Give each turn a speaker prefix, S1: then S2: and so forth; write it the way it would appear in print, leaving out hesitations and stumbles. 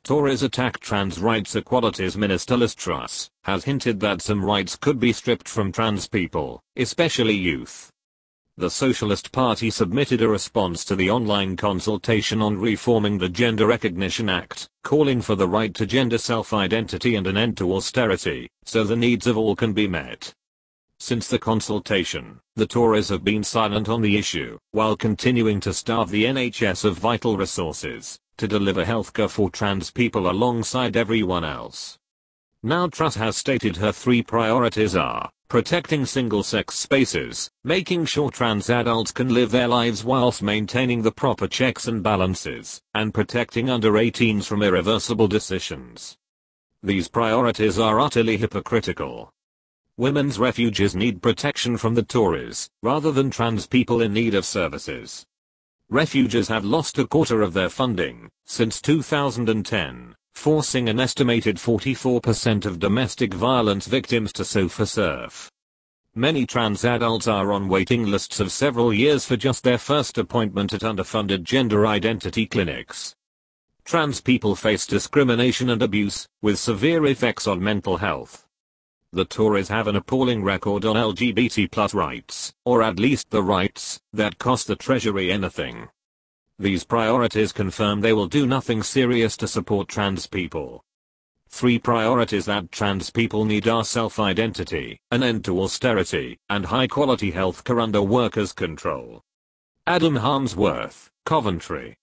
S1: Tories attack trans rights. Equalities Minister Liz Truss has hinted that some rights could be stripped from trans people, especially youth. The Socialist Party submitted a response to the online consultation on reforming the Gender Recognition Act, calling for the right to gender self-identity and an end to austerity, so the needs of all can be met. Since the consultation, the Tories have been silent on the issue, while continuing to starve the NHS of vital resources to deliver healthcare for trans people alongside everyone else. Now Truss has stated her three priorities are protecting single-sex spaces, making sure trans adults can live their lives whilst maintaining the proper checks and balances, and protecting under 18s from irreversible decisions. These priorities are utterly hypocritical. Women's refugees need protection from the Tories, rather than trans people in need of services. Refugees have lost a quarter of their funding since 2010, forcing an estimated 44% of domestic violence victims to sofa surf. Many trans adults are on waiting lists of several years for just their first appointment at underfunded gender identity clinics. Trans people face discrimination and abuse, with severe effects on mental health. The Tories have an appalling record on LGBT+ rights, or at least the rights that cost the Treasury anything. These priorities confirm they will do nothing serious to support trans people. Three priorities that trans people need are self-identity, an end to austerity, and high-quality healthcare under workers' control. Adam Harmsworth, Coventry.